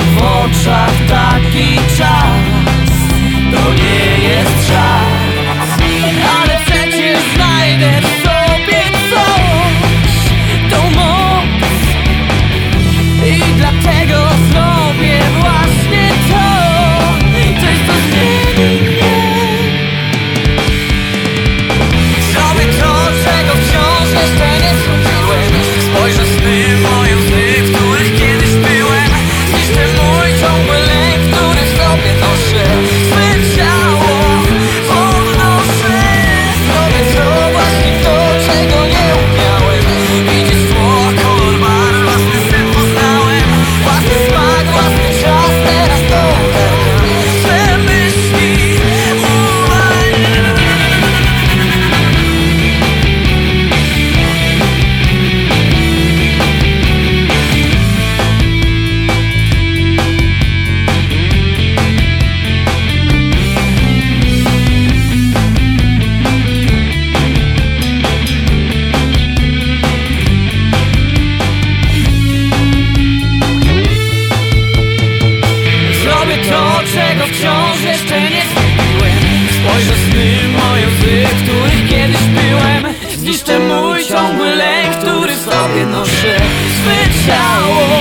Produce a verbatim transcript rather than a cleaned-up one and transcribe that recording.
jak w oczach taki czas. To nie jest czas, ale przecież znajdę w sobie coś, tą moc, i dlatego zrobię właśnie to, coś co zmieni mnie. Zrobię to, czego wciąż jeszcze nie zrobiłem. Spojrzę sny moje łzy, w których kiedyś byłem. Zniszczę mój ciągły lęk, który w sobie noszę. Swe ciało podnoszę. Zrobię to, właśnie to, czego nie umiałem. Widzieć tło, kolor barw, własny sen poznałem. Własny smak, własny czas, teraz to ogarniam. Swe myśli uwalniam. Zrobię to, czego wciąż jeszcze nie zrobiłem. Spojrzę sny moje łzy, w których kiedyś byłem. Zniszczę mój ciągły lęk, który w sobie noszę. Swe ciało